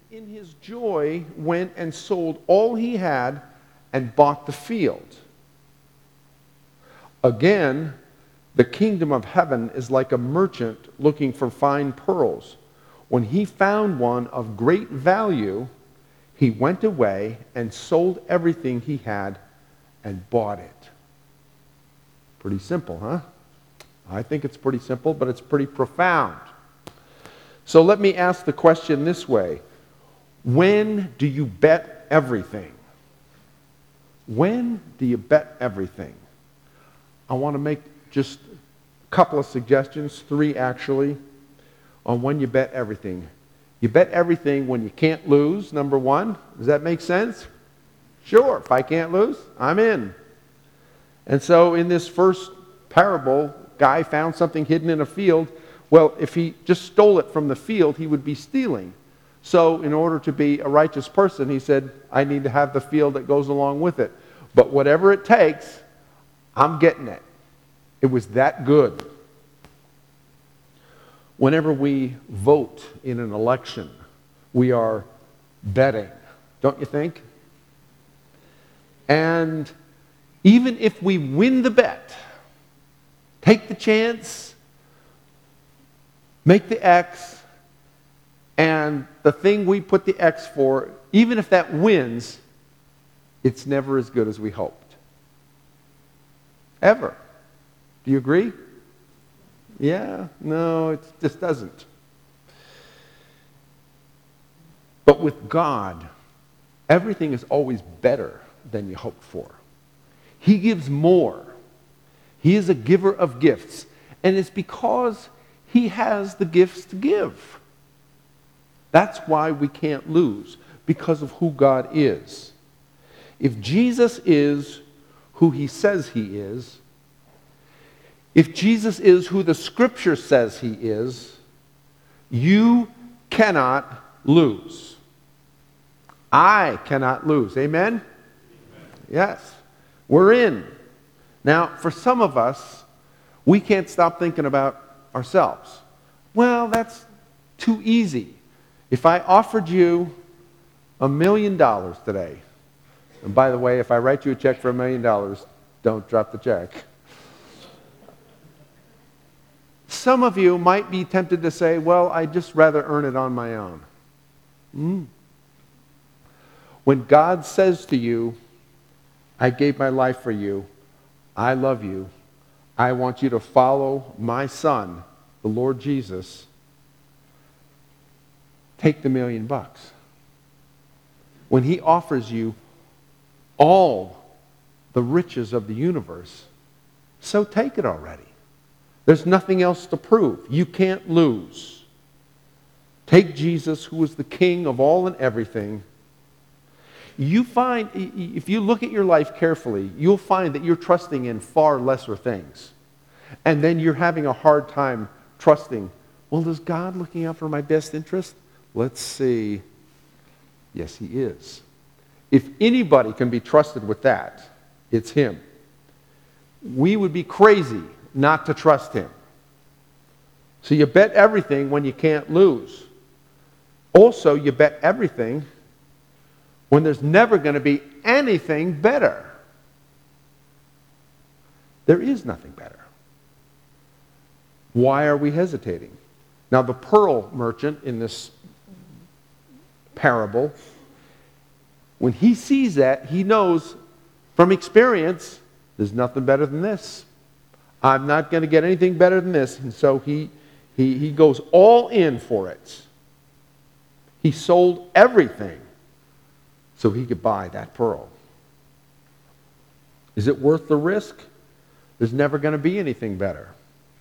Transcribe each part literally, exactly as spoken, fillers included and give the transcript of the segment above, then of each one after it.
in his joy went and sold all he had and bought the field. Again, the kingdom of heaven is like a merchant looking for fine pearls. When he found one of great value, he went away and sold everything he had and bought it. Pretty simple, huh? I think it's pretty simple, but it's pretty profound. So let me ask the question this way. When do you bet everything? When do you bet everything? I want to make just a couple of suggestions, three actually, on when you bet everything. You bet everything when you can't lose, number one. Does that make sense? Sure, if I can't lose, I'm in. And so in this first parable, guy found something hidden in a field. Well, if he just stole it from the field, he would be stealing. So in order to be a righteous person, he said, I need to have the field that goes along with it. But whatever it takes, I'm getting it. It was that good. Whenever we vote in an election, we are betting, don't you think? And even if we win the bet, take the chance, make the X, and the thing we put the X for, even if that wins, it's never as good as we hoped. Ever. Do you agree? Yeah, no, it just doesn't. But with God, everything is always better than you hoped for. He gives more. He is a giver of gifts. And it's because he has the gifts to give. That's why we can't lose, because of who God is. If Jesus is who he says he is, if Jesus is who the Scripture says he is, you cannot lose. I cannot lose. Amen? Amen? Yes. We're in. Now, for some of us, we can't stop thinking about ourselves. Well, that's too easy. If I offered you a million dollars today, and by the way, if I write you a check for a million dollars, don't drop the check. Some of you might be tempted to say, well, I'd just rather earn it on my own. Mm. When God says to you, I gave my life for you, I love you, I want you to follow my Son, the Lord Jesus, take the million bucks. When he offers you all the riches of the universe, so take it already. There's nothing else to prove. You can't lose. Take Jesus, who is the King of all and everything. You find, if you look at your life carefully, you'll find that you're trusting in far lesser things. And then you're having a hard time trusting, well, is God looking out for my best interest? Let's see. Yes, he is. If anybody can be trusted with that, it's him. We would be crazy not to trust him. So you bet everything when you can't lose. Also, you bet everything when there's never going to be anything better. There is nothing better. Why are we hesitating? Now, the pearl merchant in this parable, when he sees that, he knows from experience, there's nothing better than this. I'm not going to get anything better than this. And so he, he, he goes all in for it. He sold everything so he could buy that pearl. Is it worth the risk? There's never going to be anything better.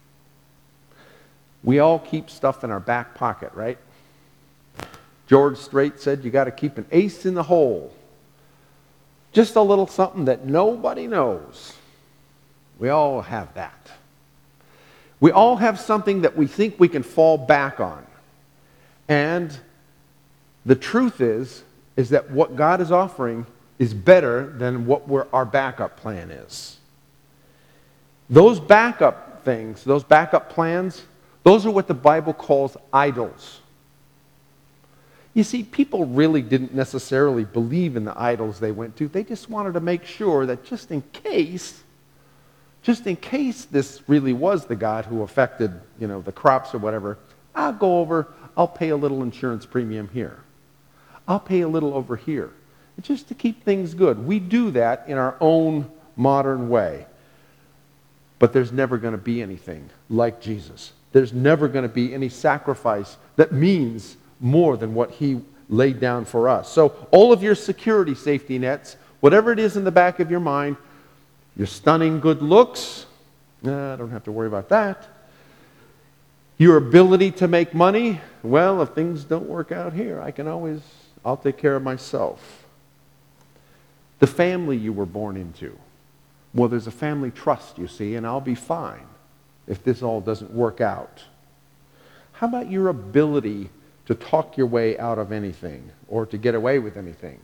We all keep stuff in our back pocket, right? George Strait said you got to keep an ace in the hole. Just a little something that nobody knows. We all have that. We all have something that we think we can fall back on. And the truth is, is that what God is offering is better than what we're, our backup plan is. Those backup things, those backup plans, those are what the Bible calls idols. You see, people really didn't necessarily believe in the idols they went to. They just wanted to make sure that just in case, just in case this really was the God who affected, you know, the crops or whatever, I'll go over, I'll pay a little insurance premium here. I'll pay a little over here. Just to keep things good. We do that in our own modern way. But there's never going to be anything like Jesus. There's never going to be any sacrifice that means more than what he laid down for us. So all of your security safety nets, whatever it is in the back of your mind, your stunning good looks, nah, I don't have to worry about that. Your ability to make money, well, if things don't work out here, I can always, I'll take care of myself. The family you were born into, well, there's a family trust, you see, and I'll be fine if this all doesn't work out. How about your ability to talk your way out of anything or to get away with anything?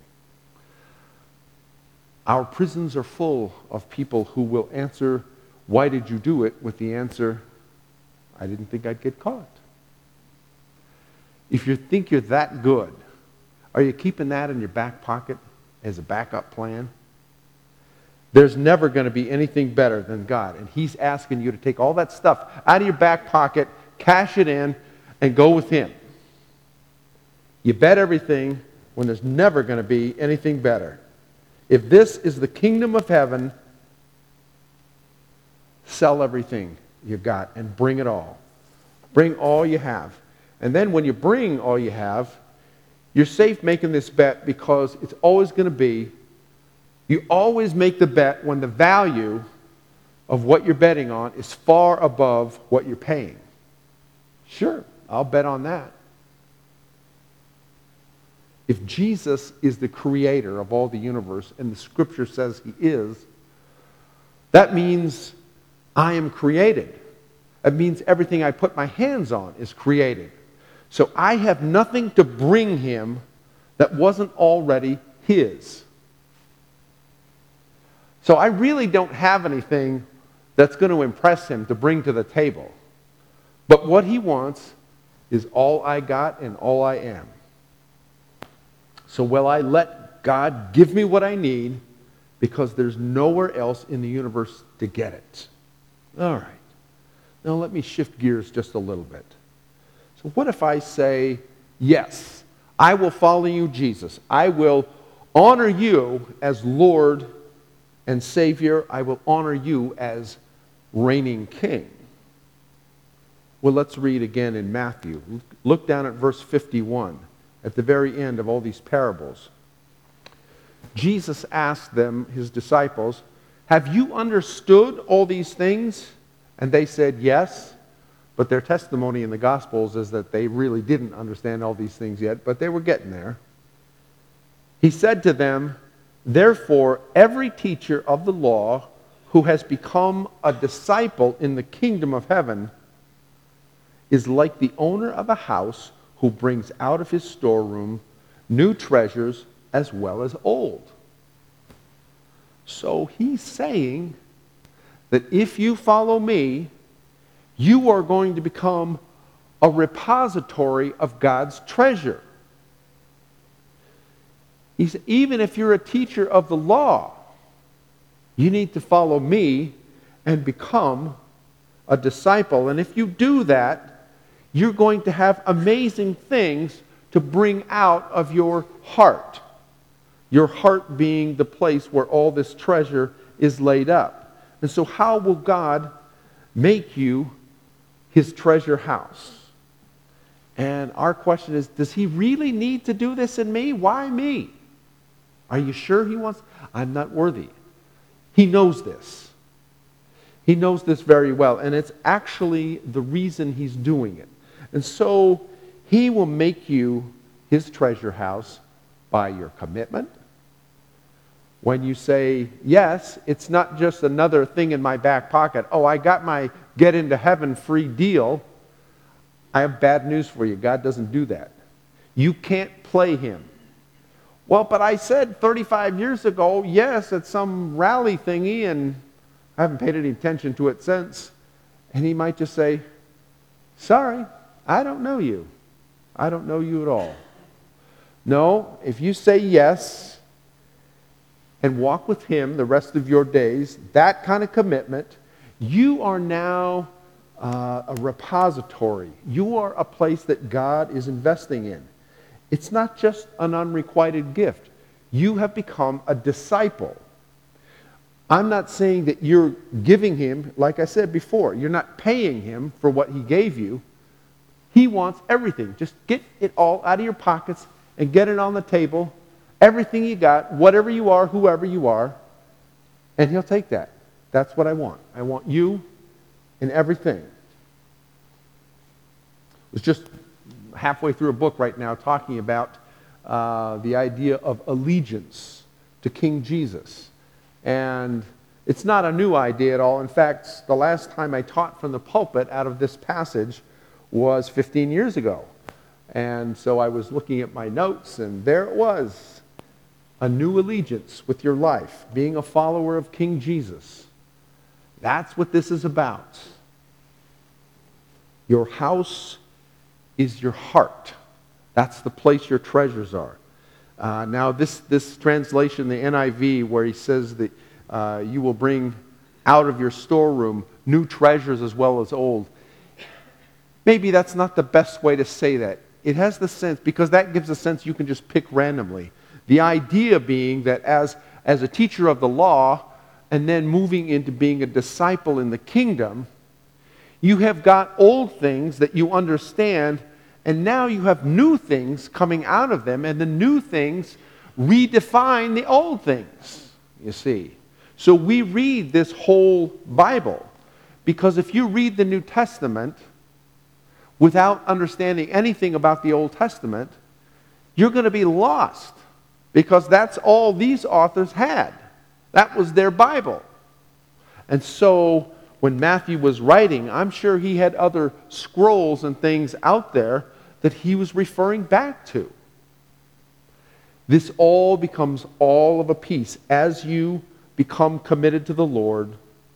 Our prisons are full of people who will answer, "Why did you do it?" with the answer, "I didn't think I'd get caught." If you think you're that good, are you keeping that in your back pocket as a backup plan? There's never going to be anything better than God. And he's asking you to take all that stuff out of your back pocket, cash it in, and go with him. You bet everything when there's never going to be anything better. If this is the kingdom of heaven, sell everything you got and bring it all. Bring all you have. And then when you bring all you have, you're safe making this bet because it's always going to be, you always make the bet when the value of what you're betting on is far above what you're paying. Sure, I'll bet on that. If Jesus is the creator of all the universe, and the scripture says he is, that means I am created. That means everything I put my hands on is created. So I have nothing to bring him that wasn't already his. So I really don't have anything that's going to impress him to bring to the table. But what he wants is all I got and all I am. So will I let God give me what I need because there's nowhere else in the universe to get it? All right. Now let me shift gears just a little bit. So what if I say, yes, I will follow you, Jesus. I will honor you as Lord and Savior. I will honor you as reigning King. Well, let's read again in Matthew. Look down at verse fifty-one, at the very end of all these parables. Jesus asked them, his disciples, "Have you understood all these things?" And they said, "Yes." But their testimony in the Gospels is that they really didn't understand all these things yet, but they were getting there. He said to them, "Therefore, every teacher of the law who has become a disciple in the kingdom of heaven is like the owner of a house who brings out of his storeroom new treasures as well as old." So he's saying that if you follow me, you are going to become a repository of God's treasure. He said, even if you're a teacher of the law, you need to follow me and become a disciple. And if you do that, you're going to have amazing things to bring out of your heart. Your heart being the place where all this treasure is laid up. And so how will God make you his treasure house? And our question is, does he really need to do this in me? Why me? Are you sure he wants? I'm not worthy. He knows this. He knows this very well. And it's actually the reason he's doing it. And so he will make you his treasure house by your commitment. When you say yes, it's not just another thing in my back pocket. Oh, I got my get into heaven free deal. I have bad news for you. God doesn't do that. You can't play him. Well, but I said thirty-five years ago, yes, at some rally thingy, and I haven't paid any attention to it since. And he might just say, sorry, I don't know you. I don't know you at all. No, if you say yes and walk with him the rest of your days, that kind of commitment, you are now uh, a repository. You are a place that God is investing in. It's not just an unrequited gift. You have become a disciple. I'm not saying that you're giving him, like I said before, you're not paying him for what he gave you. He wants everything. Just get it all out of your pockets and get it on the table. Everything you got, whatever you are, whoever you are, and he'll take that. That's what I want. I want you in everything. I was just halfway through a book right now talking about uh, the idea of allegiance to King Jesus. And it's not a new idea at all. In fact, the last time I taught from the pulpit out of this passage was fifteen years ago. And so I was looking at my notes, and there it was. A new allegiance with your life, being a follower of King Jesus. That's what this is about. Your house is your heart. That's the place your treasures are. Uh, now this, this translation, the N I V, where he says that uh, you will bring out of your storeroom new treasures as well as old. Maybe that's not the best way to say that. It has the sense, because that gives a sense you can just pick randomly. The idea being that as, as a teacher of the law, and then moving into being a disciple in the kingdom, you have got old things that you understand, and now you have new things coming out of them, and the new things redefine the old things, you see. So we read this whole Bible, because if you read the New Testament without understanding anything about the Old Testament, you're going to be lost, because that's all these authors had. That was their Bible. And so when Matthew was writing, I'm sure he had other scrolls and things out there that he was referring back to. This all becomes all of a piece as you become committed to the Lord.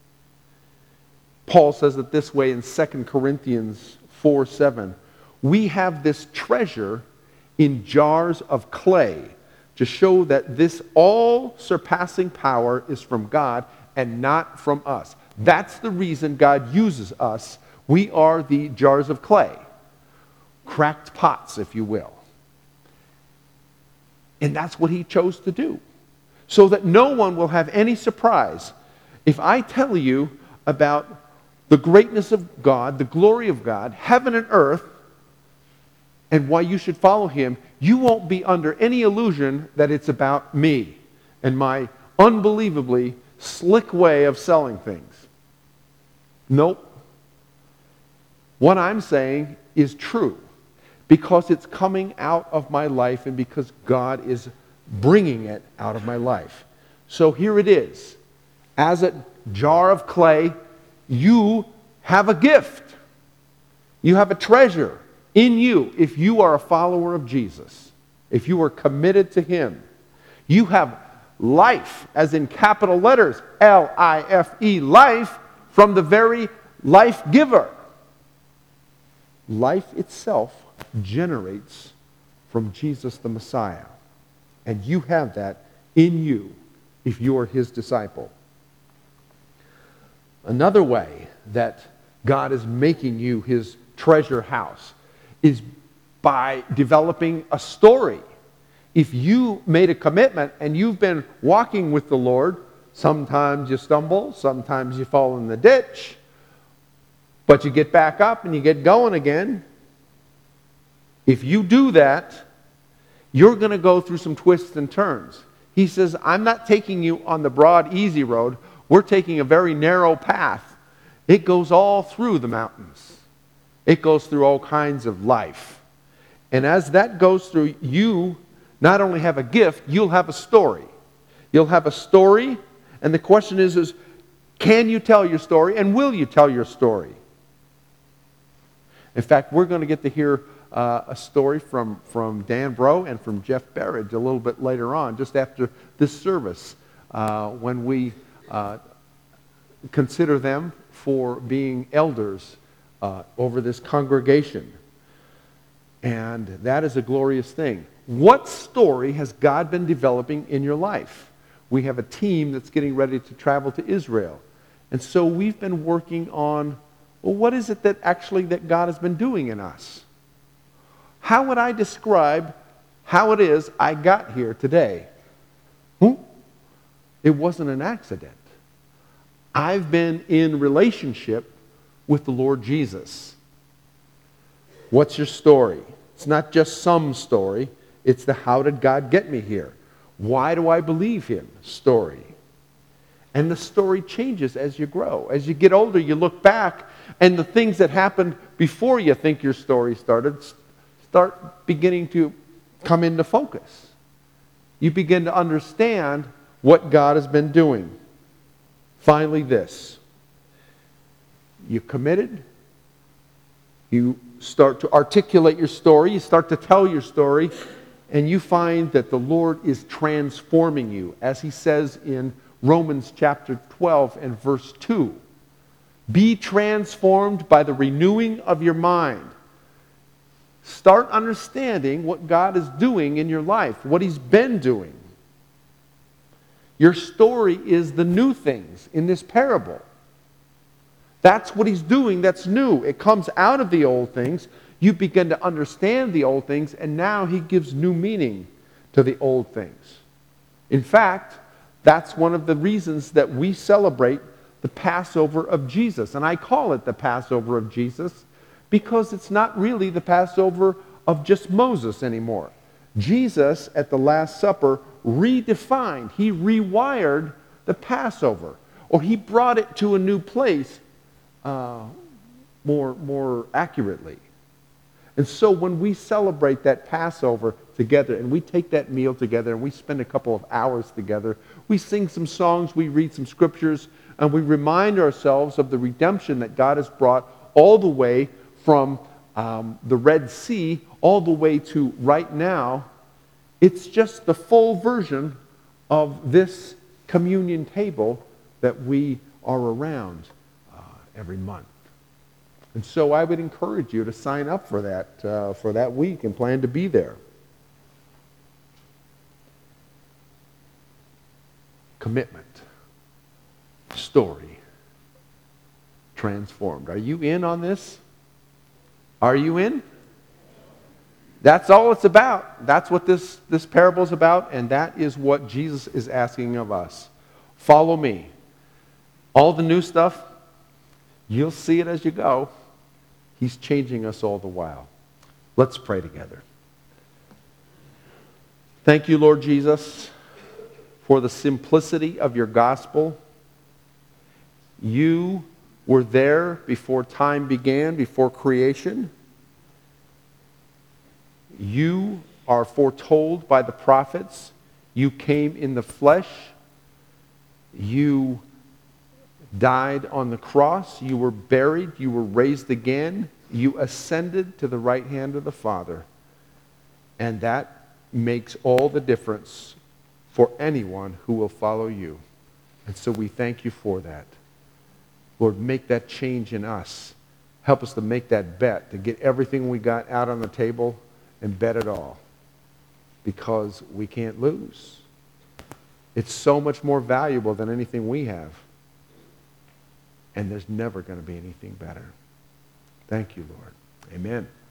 Paul says it this way in Second Corinthians four seven. We have this treasure in jars of clay to show that this all-surpassing power is from God and not from us. That's the reason God uses us. We are the jars of clay. Cracked pots, if you will. And that's what he chose to do. So that no one will have any surprise. If I tell you about the greatness of God, the glory of God, heaven and earth, and why you should follow him, you won't be under any illusion that it's about me and my unbelievably slick way of selling things. Nope. What I'm saying is true because it's coming out of my life and because God is bringing it out of my life. So here it is. As a jar of clay, you have a gift. You have a treasure in you if you are a follower of Jesus. If you are committed to him. You have life, as in capital letters, L I F E, life, from the very life giver. Life itself generates from Jesus the Messiah. And you have that in you if you are his disciple. Another way that God is making you his treasure house is by developing a story. If you made a commitment and you've been walking with the Lord, sometimes you stumble, sometimes you fall in the ditch, but you get back up and you get going again. If you do that, you're going to go through some twists and turns. He says, I'm not taking you on the broad, easy road. We're taking a very narrow path. It goes all through the mountains. It goes through all kinds of life. And as that goes through, you not only have a gift, you'll have a story. You'll have a story, and the question is, is can you tell your story, and will you tell your story? In fact, we're going to get to hear uh, a story from, from Dan Bro and from Jeff Barrage a little bit later on, just after this service, uh, when we uh, consider them for being elders uh, over this congregation. And that is a glorious thing. What story has God been developing in your life? We have a team that's getting ready to travel to Israel. And so we've been working on, well, what is it that actually that God has been doing in us? How would I describe how it is I got here today? Hmm? It wasn't an accident. I've been in relationship with the Lord Jesus. What's your story? It's not just some story. It's the how did God get me here? Why do I believe him story. And the story changes as you grow. As you get older, you look back, and the things that happened before you think your story started start beginning to come into focus. You begin to understand what God has been doing. Finally, this. You committed. You start to articulate your story. You start to tell your story. And you find that the Lord is transforming you. As he says in Romans chapter twelve and verse two. Be transformed by the renewing of your mind. Start understanding what God is doing in your life. What he's been doing. Your story is the new things in this parable. That's what he's doing that's new. It comes out of the old things. You begin to understand the old things, and now he gives new meaning to the old things. In fact, that's one of the reasons that we celebrate the Passover of Jesus. And I call it the Passover of Jesus because it's not really the Passover of just Moses anymore. Jesus, at the Last Supper, redefined, he rewired the Passover, or he brought it to a new place uh, more, more accurately. And so when we celebrate that Passover together, and we take that meal together, and we spend a couple of hours together, we sing some songs, we read some scriptures, and we remind ourselves of the redemption that God has brought all the way from um, the Red Sea all the way to right now. It's just the full version of this communion table that we are around uh, every month. And so I would encourage you to sign up for that, uh, for that week and plan to be there. Commitment. Story. Transformed. Are you in on this? Are you in? That's all it's about. That's what this, this parable is about, and that is what Jesus is asking of us. Follow me. All the new stuff, you'll see it as you go. He's changing us all the while. Let's pray together. Thank you, Lord Jesus, for the simplicity of your gospel. You were there before time began, before creation. You are foretold by the prophets. You came in the flesh. You died on the cross. You were buried. You were raised again. You ascended to the right hand of the Father. And that makes all the difference for anyone who will follow you. And so we thank you for that. Lord, make that change in us. Help us to make that bet, to get everything we got out on the table and bet it all. Because we can't lose. It's so much more valuable than anything we have. And there's never going to be anything better. Thank you, Lord. Amen.